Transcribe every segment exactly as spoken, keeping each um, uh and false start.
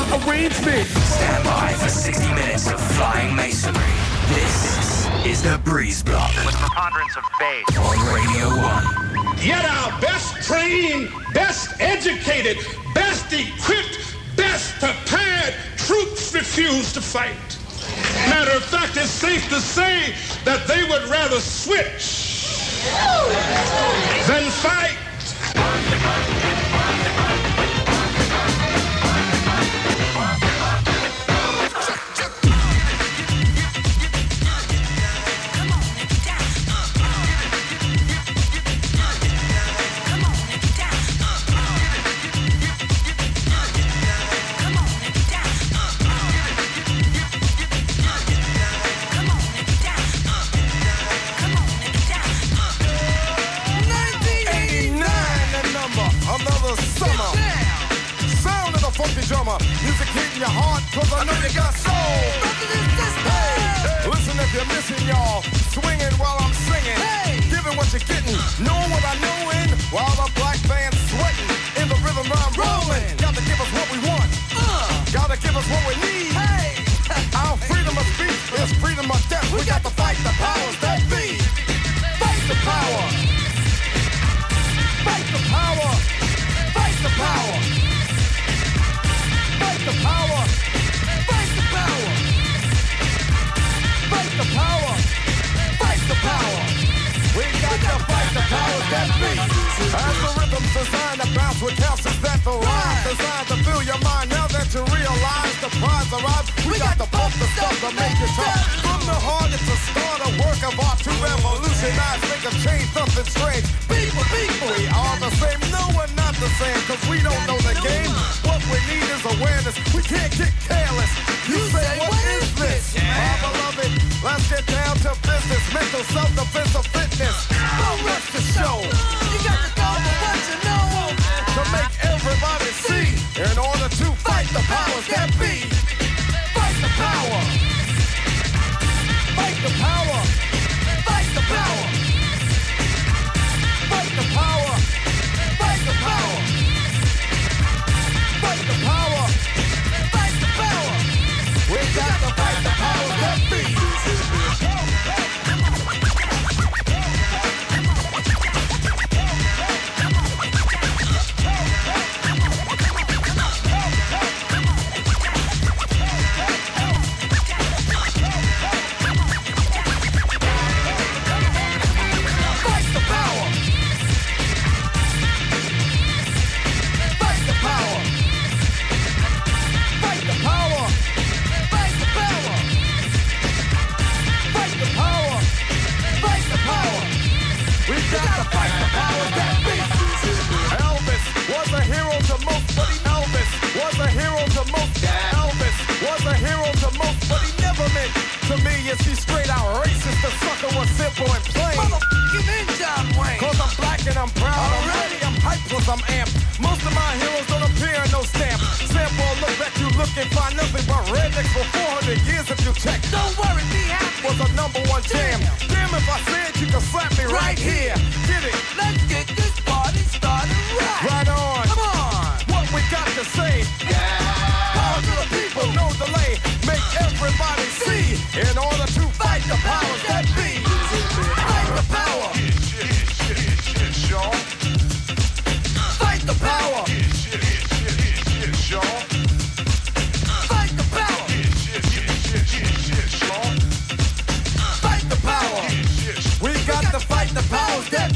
arrangement. Stand by for sixty minutes of flying masonry. This is the Breeze Block. With preponderance of bass. On Radio one. Yet our best trained, best educated, best equipped, best prepared troops refuse to fight. Matter of fact, it's safe to say that they would rather switch than fight. Music hitting your heart, cause I know you got soul. Hey, listen if you're missing, y'all. Swinging while I'm singing. Hey, giving what you're getting. Knowing what I know in. While the black band's sweating. In the rhythm I'm rolling. Gotta give us what we want. Uh, gotta give us what we need. Hey, our freedom of speech is freedom of death. We got to fight the powers that be. Fight the power. Fight the power. Fight the power. Fight the power! Fight the power! Fight the power! Fight the power! We got to fight the powers that be! As the rhythm's designed to bounce with calcium that the rhyme designed to fill your mind. Now that you realize the prize arrives, we got to pump the stuff to make it tough. From the heart, it's a start, a work of art to revolutionize, make a change, something strange. People, people, we are the same. No, we're not the same, cause we don't know the game. What we need is awareness. We can't get careless. You, you say, what, what is this? Yeah. My beloved, let's get down to business. Mental self-defense of fitness. Don't rush the show. You got to go for what you know. To make everybody see. In order to fight the powers that be. Fight the power. Fight the power. Fight the power. Fight the power. Fight the power. Fight the power. Fight the power. We got to fight the powers that be. To me, is he straight out racist? The sucker was simple and plain. Motherfucking in John Wayne. Cause I'm black and I'm proud. I'm ready, I'm hyped, plus I'm amped. Most of my heroes don't appear in no stamp. Sample look back, you look and find nothing but rednecks for four hundred years if you check. Don't worry, be happy. Was a number one jam. Damn, if I said you could slap me right, right here. Get it? Let's get this party started right. Right on. Come on. What we got to say? Yeah. Power to the people, no delay. Make everybody see. In order to fight the powers that be. Fight the power. Fight the power. Fight the power. Fight the power. We got to fight the powers that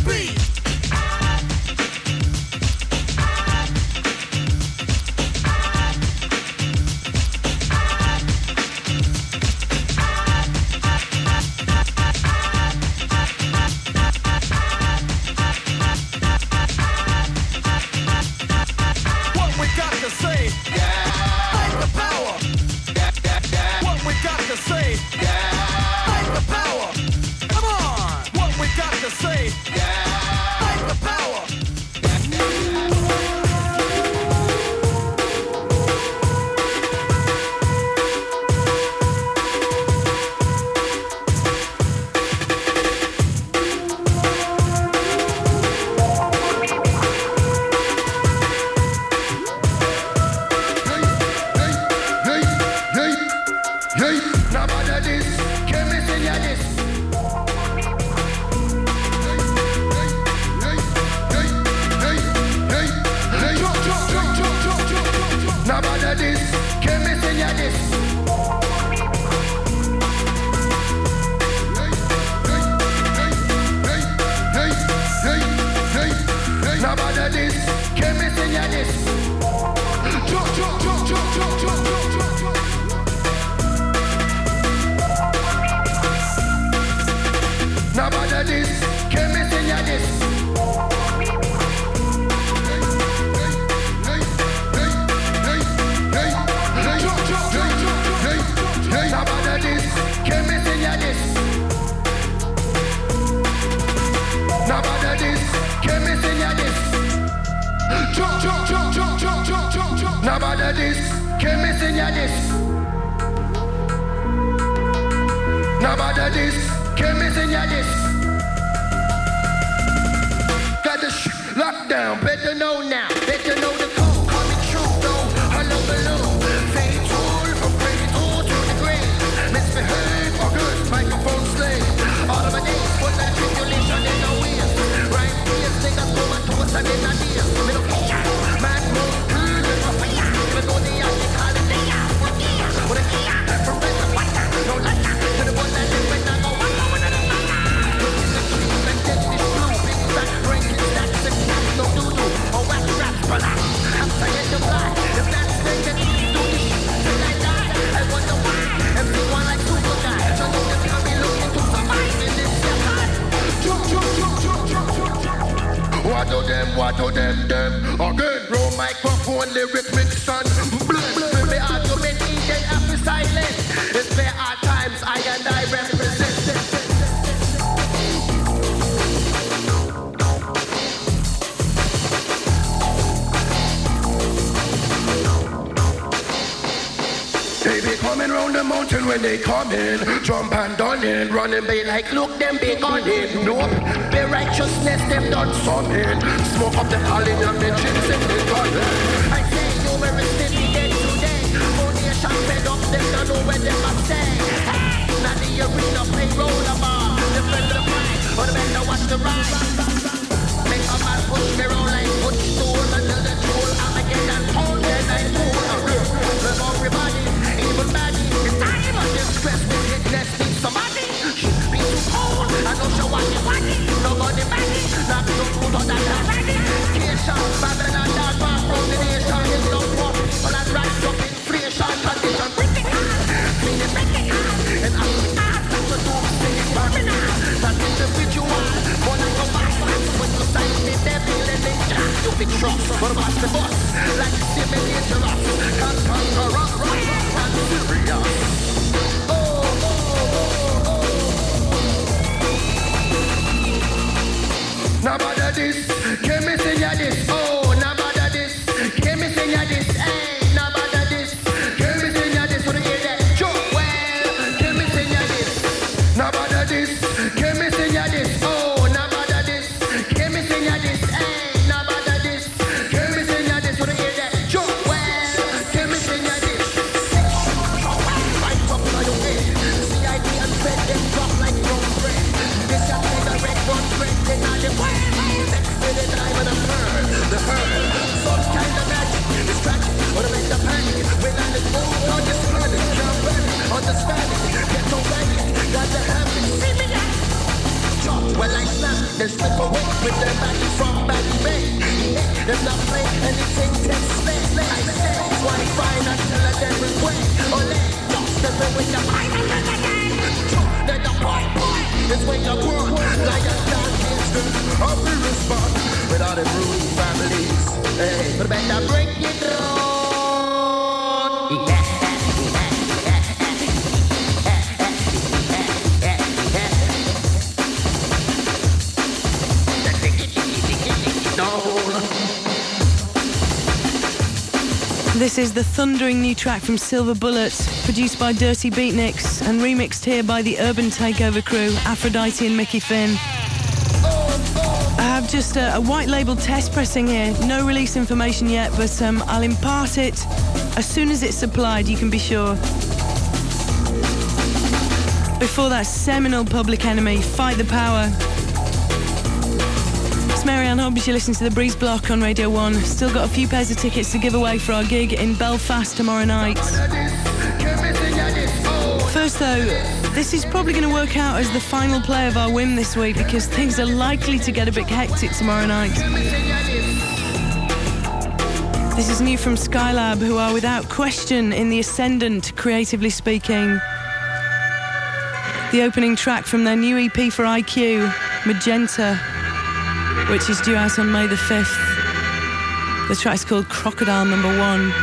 Jump, jump, jump, jump, jump, jump, jump, jump. Now bother this, chemist in your this. Now bother this, chemist in your this. Got the sh- locked down, better know now, better know the code. Coming true, though, hello, below. Faithful from cradle to the grave. Misbehave or good, microphone slave. All of my days, put that tribulation in the wheels. Right, yes, niggas go my toes and in ideas. Middle finger, man, move, good, and up here. Even though they are, they call it they are. With a gear, with a gear, from red to white, no light. To the one that live when I go, I go with another light. Look in the trees, like Destiny's blue. Big back, breaking stacks and cats, no doo-doo. Or whack raps, but I, I'm saying to fly. If that's naked, do this shit till I die. I wonder why everyone like super guy. So know them can be looking to survive in this time. Jump, jump, jump, jump, jump, jump, jump. What do them, what do them, them? Again, roll microphone, lyric mix on. With the argument, eating after silence. If there are times I and I represent. They be coming round the mountain when they come in. Jump and done in, running be like, look them be gone in. Nope, be righteousness them done summon. Smoke up the holly and the chips in the garden. I say numerous city day today. Foundation fed up, them don't know where them must stay. Hey, now the arena play roller bar. The friend of the fight, or the better watch the ride. Make a man push me roll like footstool until the tool. I'm again and hold then I pull. Love everybody. Even baddie, it's time of distress. Wickedness needs somebody. Should be too cold. I know she want it, want it. Nobody baddie. Not no food on that already. Cation, Babylon, that far from the nation is no more. But I rise up inflation, condition critical. Meaning critical. And I'm with that. That's what do sing it terminal. That individual. But I go back. When you sign me, they're feeling it. You big trucks, but watch the bus. Like Simon Dangerous. Can't conquer us, right? Oh, oh, oh, oh. Now bother this, chemist in ya this. Oh, now bother this, chemist in ya this. Hey, now bother this, chemist in ya this. What do you hear that? Sure, well, chemist in ya this. Now bother this, chemist in ya this. Oh, now bother this, chemist in ya this. Hey, now bother this, chemist in ya this. What do you hear that? Sure, well, chemist in ya this. The herd, some kind of magic, distraction, or to make the panic. When I just move on this planet, can't burn it, understand it, get no ready, got to have it, see me now. Chop, well I snap, they slip away with their body from Baggy Bay. Yeah, there's not play anything can slay. I say, why fine until a different way. Ole, lost the way with the fire and again. Chop, they're the point, boy, it's when you're born. Lion down, kids, I'll be respond. With all the rude families, hey, but better break it down. This is the thundering new track from Silver Bullet, produced by Dirty Beatniks and remixed here by the Urban Takeover crew, Aphrodite and Mickey Finn. I have just a, a white label test pressing here, no release information yet, but um, I'll impart it as soon as it's supplied, you can be sure. Before that, seminal Public Enemy, Fight the Power. It's Marianne Hobbs, you listen to The Breeze Block on Radio one. Still got a few pairs of tickets to give away for our gig in Belfast tomorrow night. First though, this is probably going to work out as the final play of our whim this week because things are likely to get a bit hectic tomorrow night. This is new from Skylab, who are without question in the ascendant, creatively speaking. The opening track from their new E P for I Q, Magenta, which is due out on May the fifth. The track's called Crocodile Number One.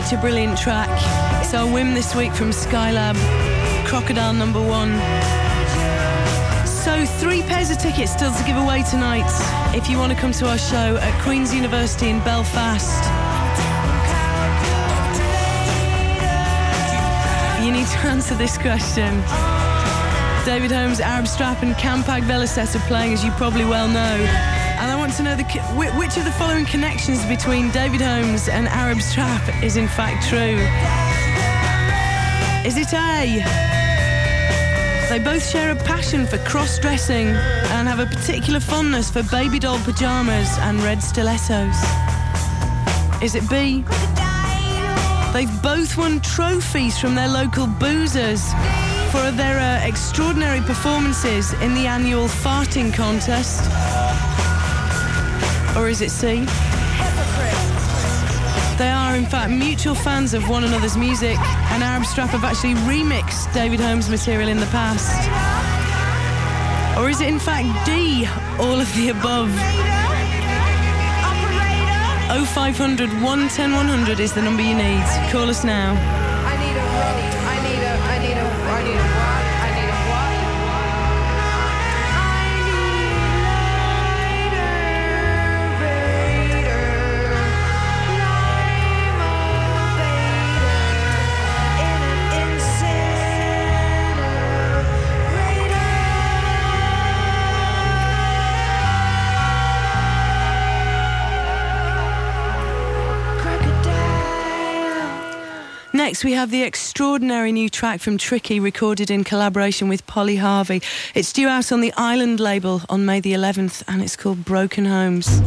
such a brilliant track. It's our whim this week from Skylab, Crocodile number one. So three pairs of tickets still to give away tonight if you want to come to our show at Queen's University in Belfast. You need to answer this question. David Holmes, Arab Strap and Campag Velocet are playing, as you probably well know. And I want to know the, which of the following connections between David Holmes and Arab Strap is in fact true. Is it A, they both share a passion for cross-dressing and have a particular fondness for baby doll pyjamas and red stilettos? Is it B, they've both won trophies from their local boozers for their uh, extraordinary performances in the annual farting contest? Or is it C, they are in fact mutual fans of one another's music, and Arab Strap have actually remixed David Holmes material in the past? Or is it in fact D, all of the above? oh five hundred, one ten, one hundred is the number you need. Call us now. I need a rope. I need a, I need a, I need a what? I need a what? I need a raider, lime vader, in an incinerator. Next, we have the extraordinary new track from Tricky, recorded in collaboration with Polly Harvey. It's due out on the Island label on May the eleventh, and it's called Broken Homes.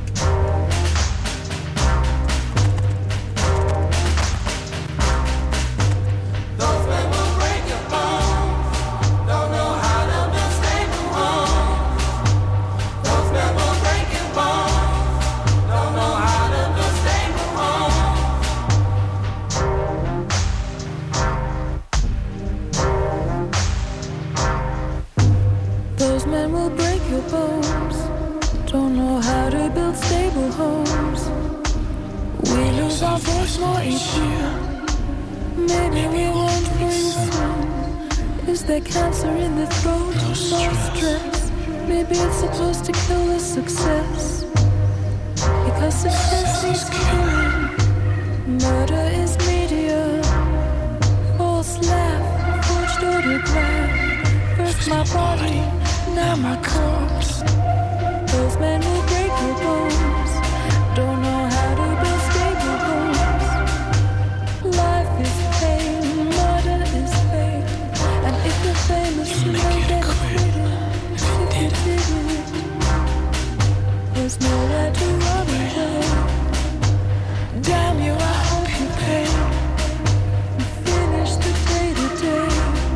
Cancer in the throat, no stress. Maybe it's supposed to kill the success, because success is killing. Murder is media, false laugh, forged autograph. First my body, now my corpse. Those men will break your bones, don't know how to build stable homes. Life is pain, murder is fame. And if you're famous, you know that it's written. If you did it, there's nowhere to run away. Damn you, I hope you pay and finish the day to day.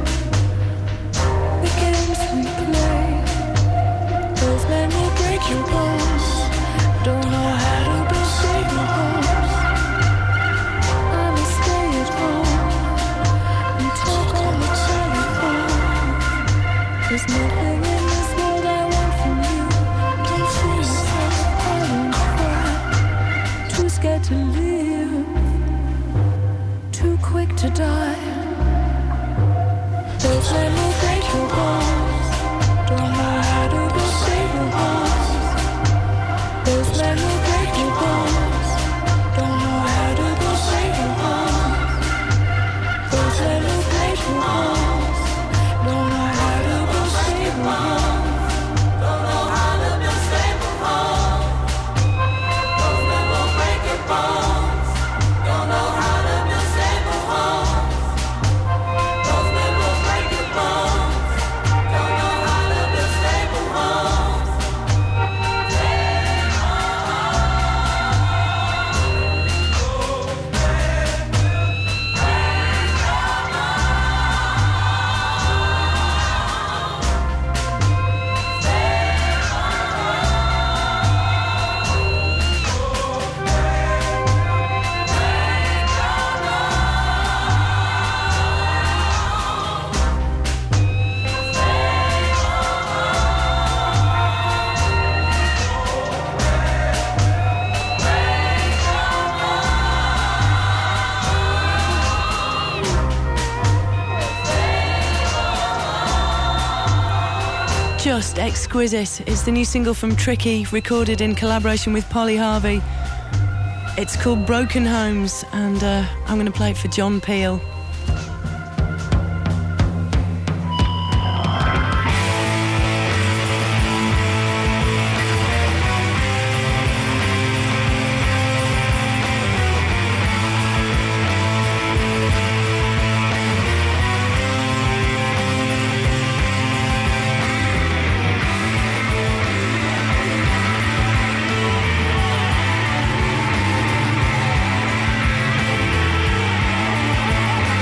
The games we play, those men will break your bones. Don't just exquisite. It's the new single from Tricky, recorded in collaboration with Polly Harvey. It's called Broken Homes, and uh, I'm going to play it for John Peel. Thank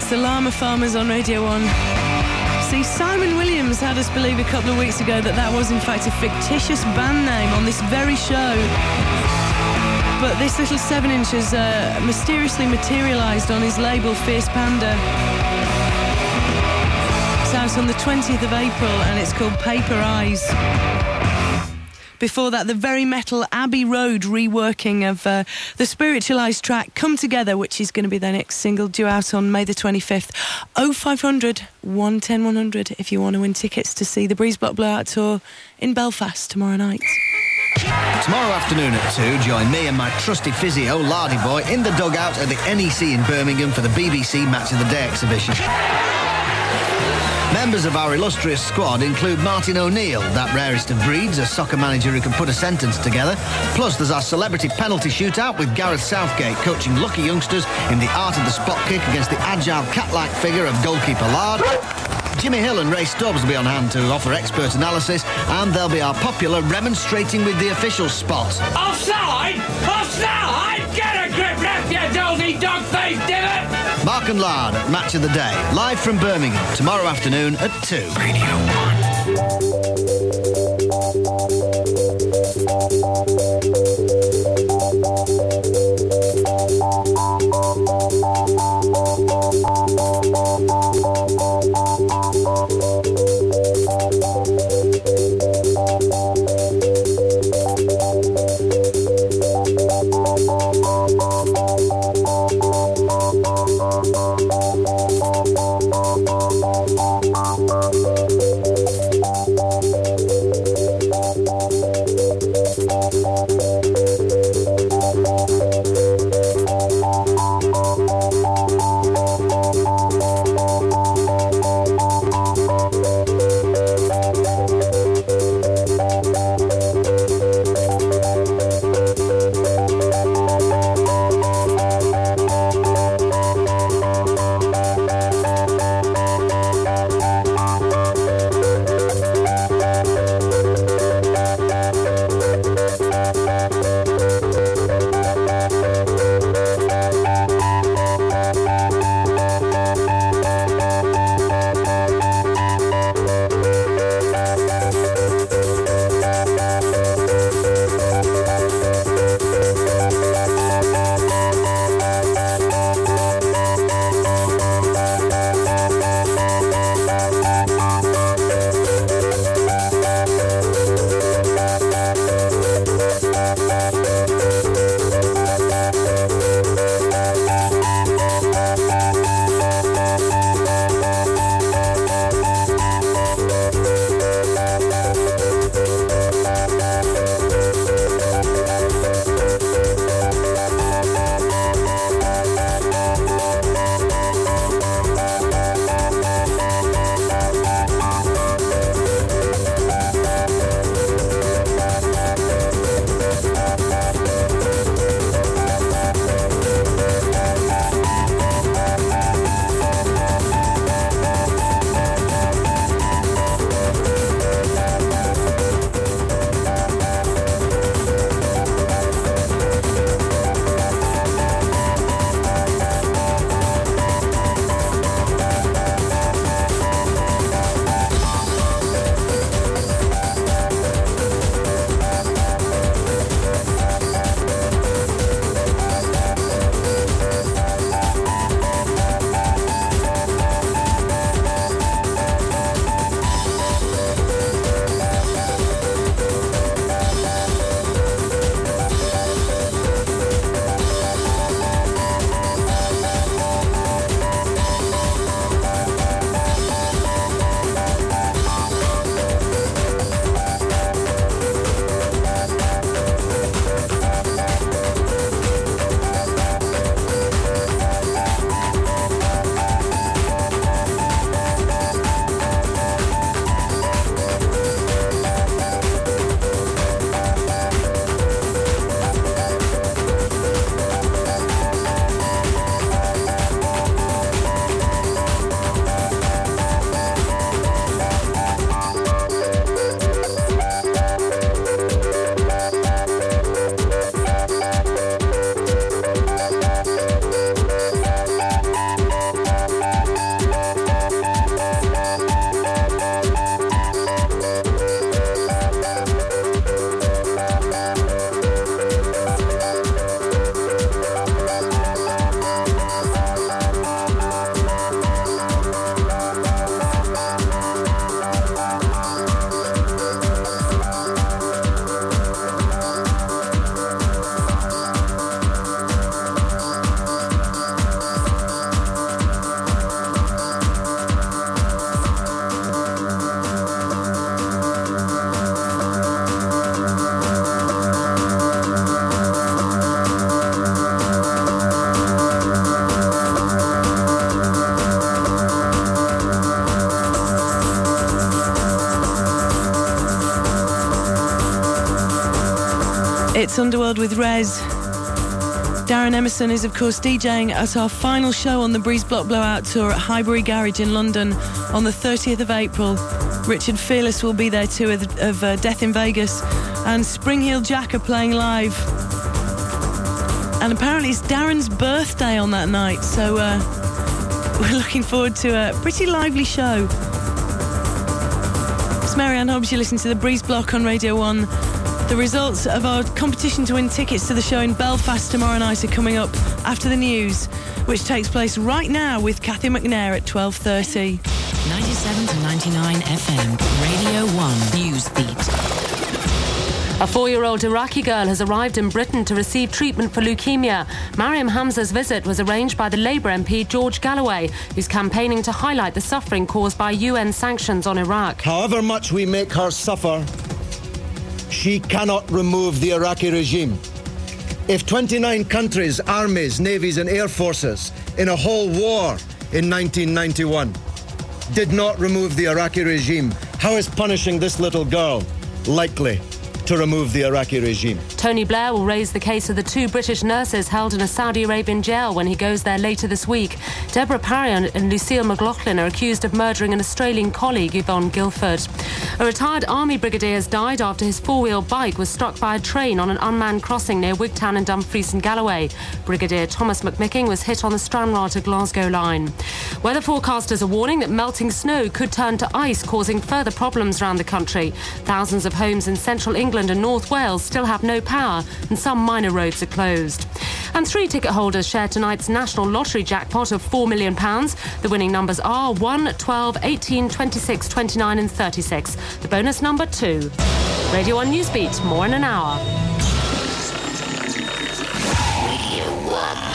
It's the Llama Farmers on Radio one. See, Simon Williams had us believe a couple of weeks ago that that was in fact a fictitious band name on this very show. But this little seven inch has uh, mysteriously materialised on his label Fierce Panda. It's out on the twentieth of April and it's called Paper Eyes. Before that, the very metal Abbey Road reworking of uh, the Spiritualised track Come Together, which is going to be their next single, due out on May the twenty-fifth. oh five hundred, one ten, one hundred if you want to win tickets to see the Breezeblock Blowout Tour in Belfast tomorrow night. Tomorrow afternoon at two, join me and my trusty physio, Lardy Boy, in the dugout at the N E C in Birmingham for the B B C Match of the Day exhibition. Members of our illustrious squad include Martin O'Neill, that rarest of breeds, a soccer manager who can put a sentence together. Plus, there's our celebrity penalty shootout with Gareth Southgate coaching lucky youngsters in the art of the spot kick against the agile cat-like figure of goalkeeper Lard. Jimmy Hill and Ray Stubbs will be on hand to offer expert analysis, and there'll be our popular remonstrating with the officials spot. Offside! Offside! Get a grip, left, you dolly dog-faced divot! Mark and Lard at Match of the Day, live from Birmingham, tomorrow afternoon at two. Radio One. It's Underworld with Rez. Darren Emerson is, of course, DJing at our final show on the Breeze Block Blowout Tour at Highbury Garage in London on the thirtieth of April. Richard Fearless will be there too, of, of uh, Death in Vegas. And Spring Heel Jack are playing live. And apparently it's Darren's birthday on that night, so uh, we're looking forward to a pretty lively show. It's Marianne Hobbs, you listen to the Breeze Block on Radio one. The results of our competition to win tickets to the show in Belfast tomorrow night are coming up after the news, which takes place right now with Cathy McNair at twelve thirty. ninety-seven to ninety-nine F M, Radio one Newsbeat. A four-year-old Iraqi girl has arrived in Britain to receive treatment for leukemia. Mariam Hamza's visit was arranged by the Labour M P George Galloway, who's campaigning to highlight the suffering caused by U N sanctions on Iraq. However much we make her suffer, she cannot remove the Iraqi regime. If twenty-nine countries, armies, navies and air forces in a whole war in nineteen ninety-one did not remove the Iraqi regime, how is punishing this little girl likely to remove the Iraqi regime? Tony Blair will raise the case of the two British nurses held in a Saudi Arabian jail when he goes there later this week. Deborah Parry and Lucille McLaughlin are accused of murdering an Australian colleague, Yvonne Guilford. A retired army brigadier has died after his four-wheel bike was struck by a train on an unmanned crossing near Wigtown and Dumfries and Galloway. Brigadier Thomas McMicking was hit on the Stranraer to Glasgow line. Weather forecasters are warning that melting snow could turn to ice, causing further problems around the country. Thousands of homes in central England and North Wales still have no power, and some minor roads are closed. And three ticket holders share tonight's national lottery jackpot of four million pounds. The winning numbers are one, twelve, eighteen, twenty-six, twenty-nine and thirty-six. The bonus number two. Radio one Newsbeat, more in an hour. Radio one.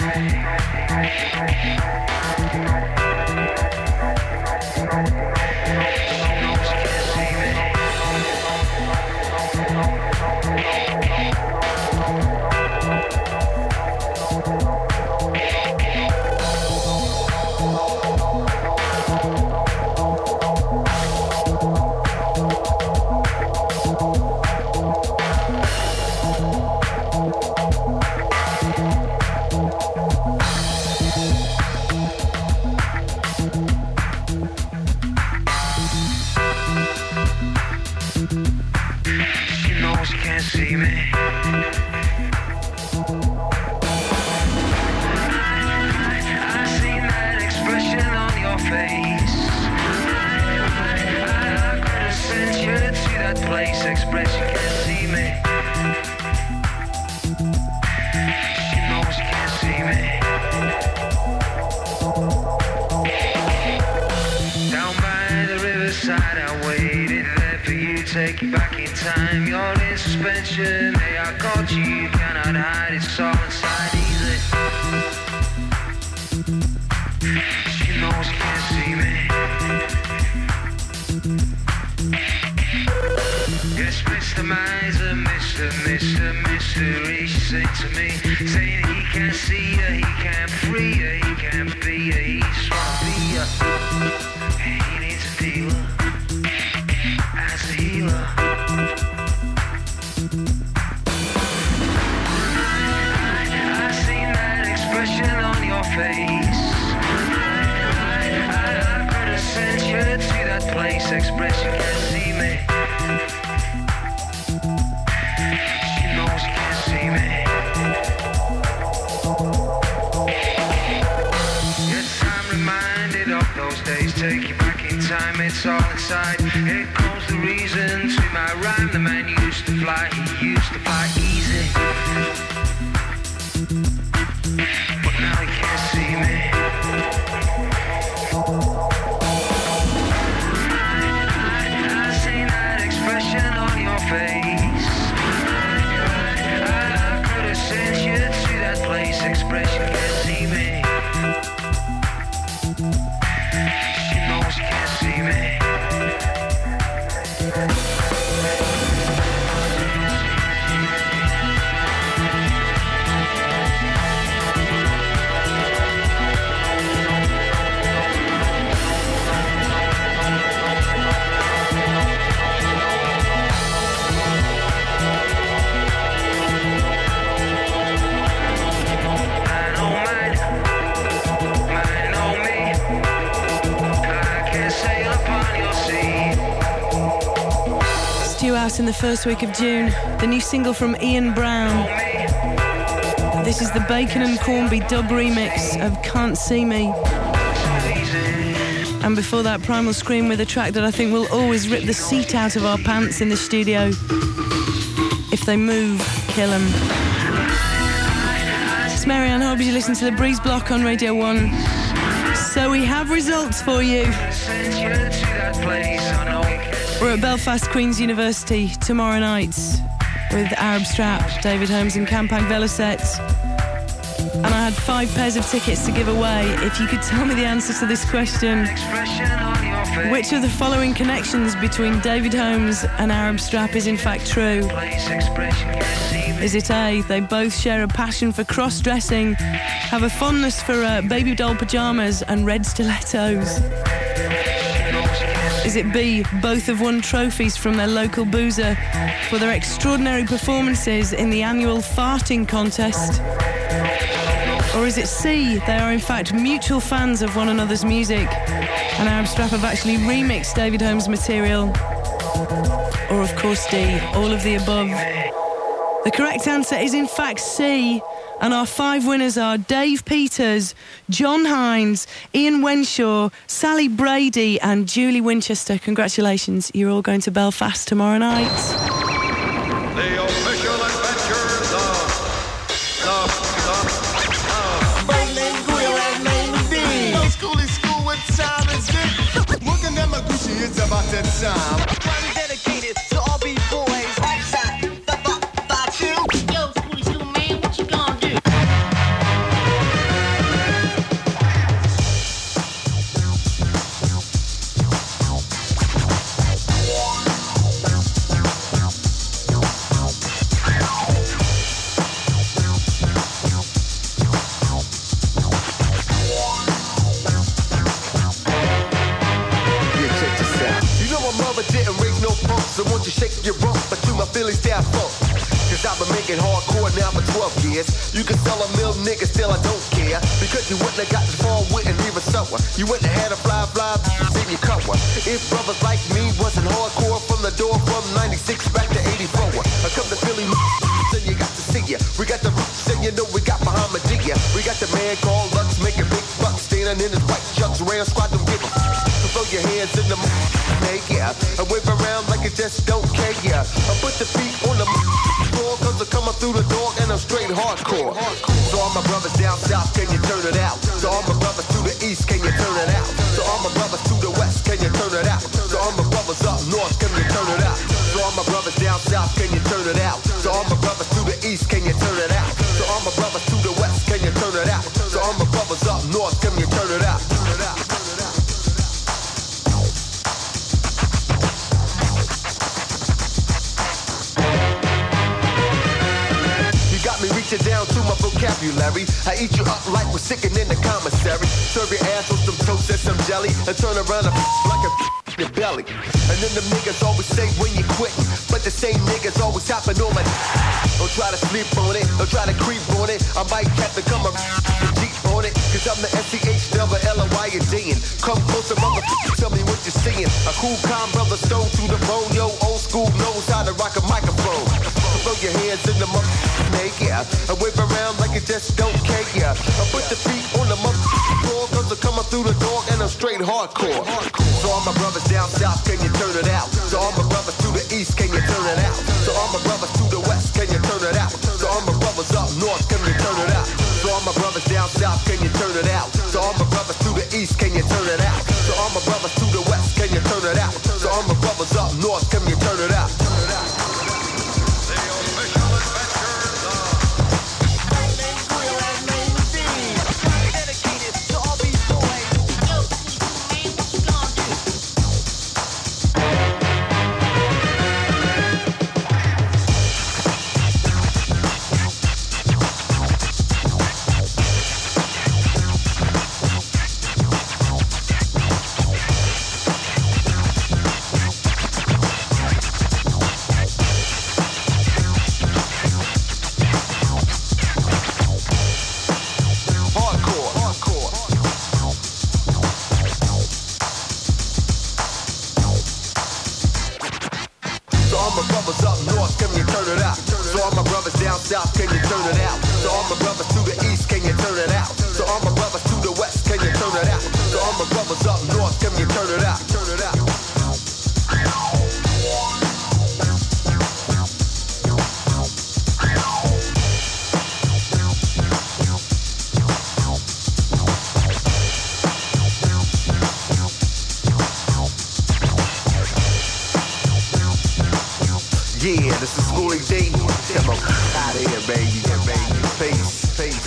In the first week of June, the new single from Ian Brown. This is the Bacon and Cornby dub remix of Can't See Me. And before that, Primal Scream with a track that I think will always rip the seat out of our pants in the studio. If they move, kill them. It's Marianne Hobbs, you listen to the Breeze Block on Radio one. So we have results for you. We're at Belfast Queen's University tomorrow night with Arab Strap, David Holmes and Campag Velocet. And I had five pairs of tickets to give away. If you could tell me the answer to this question: which of the following connections between David Holmes and Arab Strap is in fact true? Is it A, they both share a passion for cross-dressing, have a fondness for uh, baby doll pyjamas and red stilettos? Is it B, both have won trophies from their local boozer for their extraordinary performances in the annual farting contest? Or is it C, they are in fact mutual fans of one another's music and Arab Strap have actually remixed David Holmes' material? Or of course D, all of the above? The correct answer is in fact C. And our five winners are Dave Peters, John Hines, Ian Wenshaw, Sally Brady and Julie Winchester. Congratulations, you're all going to Belfast tomorrow night. The official adventures of the, the, the Berlin Grill and Main D. No school is school with time is good. Look at them, Gucci, it's about that time. One dedicated to all B-boys. Yo, Schooly School, man, what you gonna do? Philly style funk. Cause I've been making hardcore now for twelve years. You can sell a mill, nigga, still I don't care. Because you wouldn't have got this far with and even sour. You wouldn't have had a fly, fly, in your cover. If brothers like me wasn't hardcore from the door from ninety-six back to eighty-four. I come to Philly, then you got to see ya. We got the roots and you know we got Muhammadiyah. We got the man called Lux making big bucks. Standing in his white chucks, Ram Squad don't give a so throw your hands in the make yeah. And wave around like it just don't care, yeah. I put the feet on the floor cause I'm coming through the door and I'm straight hardcore. So all my brothers down south, can you turn it out? So all my brothers to the east, can you turn it out? So all my brothers to the west, can you turn it out? So all my brothers up north, can you turn it out? So all my brothers down south, can you turn it out? So all my brothers to the east, can you turn it out? So all my brothers to the west, can you turn it out? So all my brothers up north, can you turn it out? Turn it out. Reaching down to my vocabulary. I eat you up like we're sicking in the commissary. Serve your ass with some toast and some jelly, and turn around and like a your belly. And then the niggas always say when you quitting, but the same niggas always hopping on my. Don't try to sleep on it, don't try to creep on it. I might have to come a deep on it, cause I'm the S C H double L O Y and D. Come closer, motherfucker, tell me what you're seeing. A cool, calm brother stone through the bone. Yo, old school knows how to rock a microphone. So throw your hands in the motherfucker, make yeah. I wave around like it just don't care, yeah. I put the feet on the motherfucking floor cause I'm coming through the door and I'm straight hardcore. So all my brothers down south, can you turn it out? So all my brothers to the east, can you turn it out? So all my brothers to the west, can you turn it out? So all my brothers up north, can you turn it out? So all my brothers down south, can you turn it out? So all my brothers to the east, can you turn it out? So all my brothers to the west, can you turn it out? So all my brothers up north, can you turn it out? Turn it out. Yeah, this is Schooling D. Come on, out of here, baby. Peace, peace.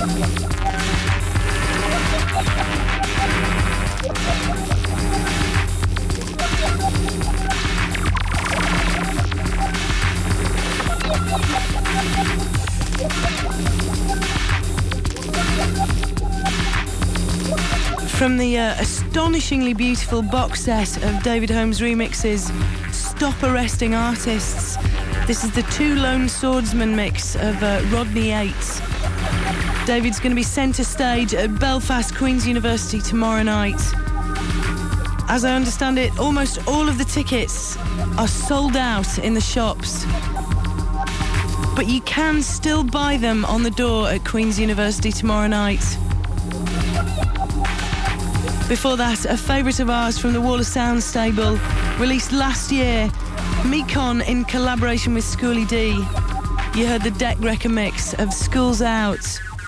From the uh, astonishingly beautiful box set of David Holmes remixes, Stop Arresting Artists, this is the Two Lone Swordsmen mix of uh, Rodney Yates. David's going to be centre stage at Belfast Queen's University tomorrow night. As I understand it, almost all of the tickets are sold out in the shops, but you can still buy them on the door at Queen's University tomorrow night. Before that, a favourite of ours from the Wall of Sound stable, released last year, Mekon in collaboration with Schoolie D. You heard the Deck Wrecker mix of School's Out.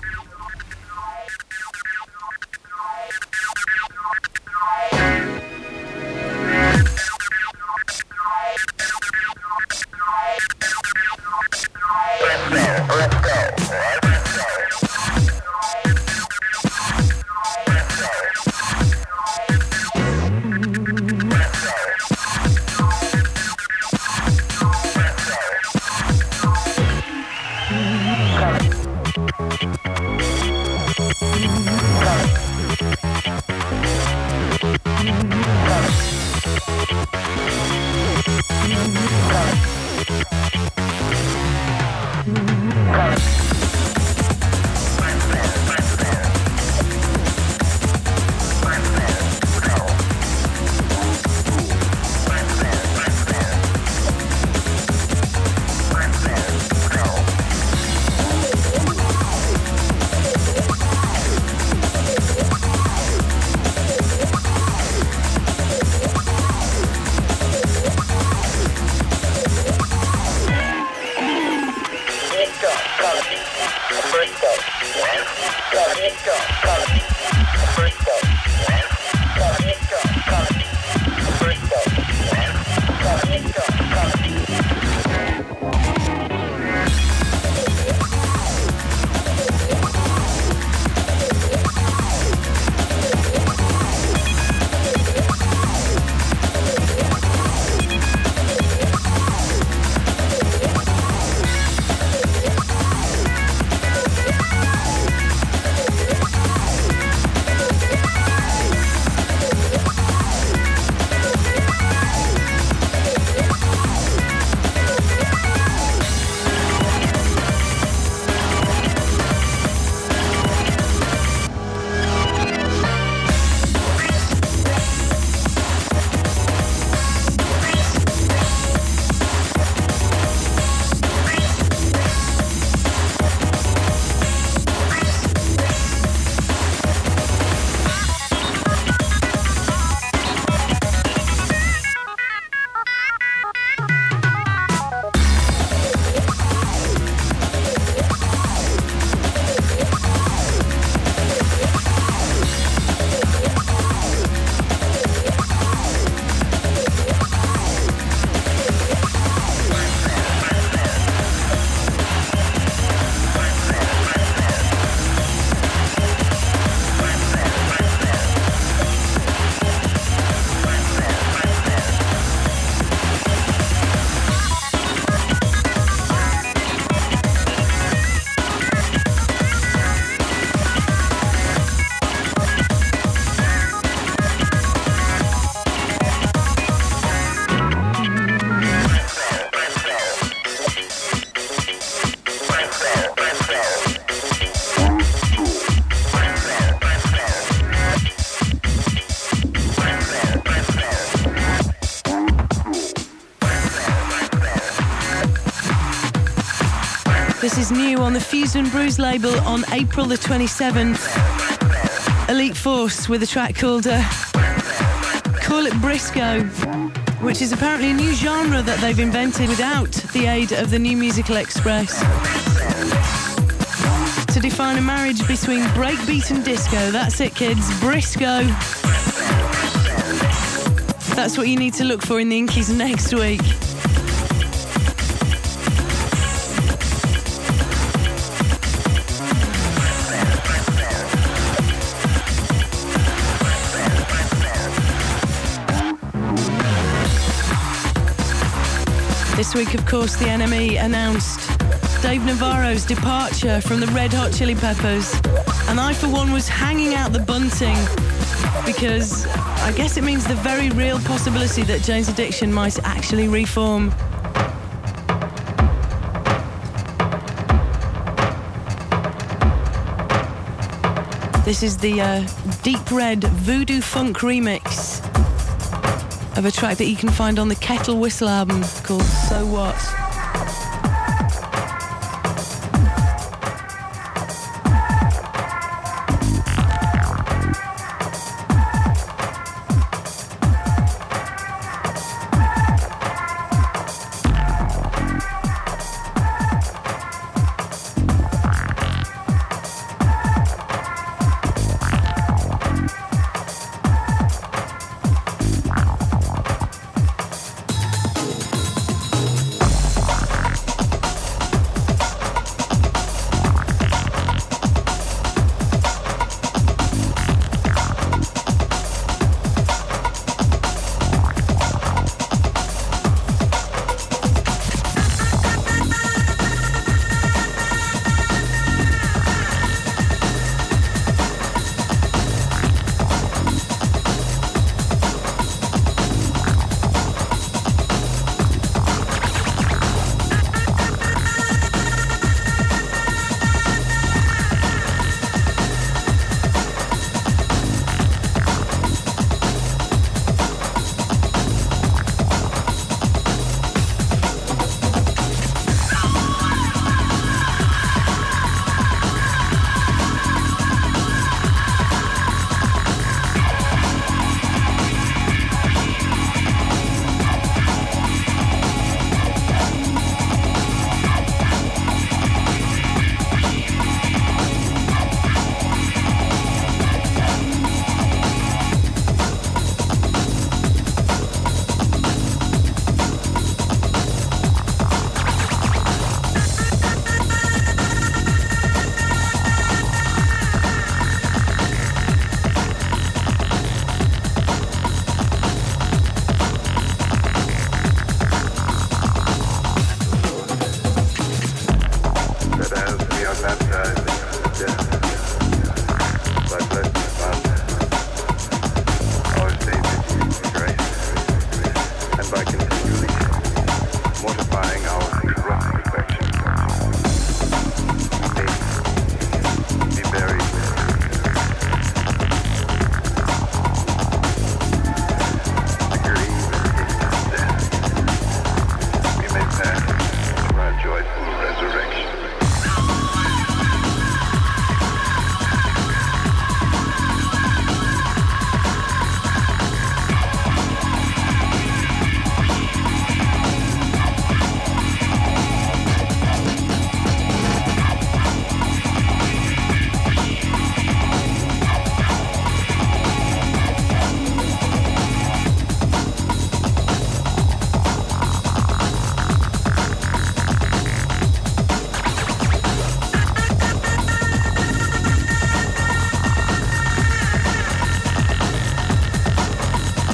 This is new on the Fused and Bruised label on April the twenty-seventh. Elite Force with a track called uh, Call It Briscoe, which is apparently a new genre that they've invented without the aid of the New Musical Express. To define a marriage between breakbeat and disco, that's it, kids, Briscoe. That's what you need to look for in the Inkies next week. this week, of course, the N M E announced Dave Navarro's departure from the Red Hot Chili Peppers. And I, for one, was hanging out the bunting because I guess it means the very real possibility that Jane's Addiction might actually reform. This is the uh, Deep Red Voodoo Funk remix of a track that you can find on the Kettle Whistle album called So What.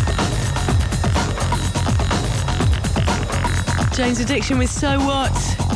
Jane's Addiction with So What.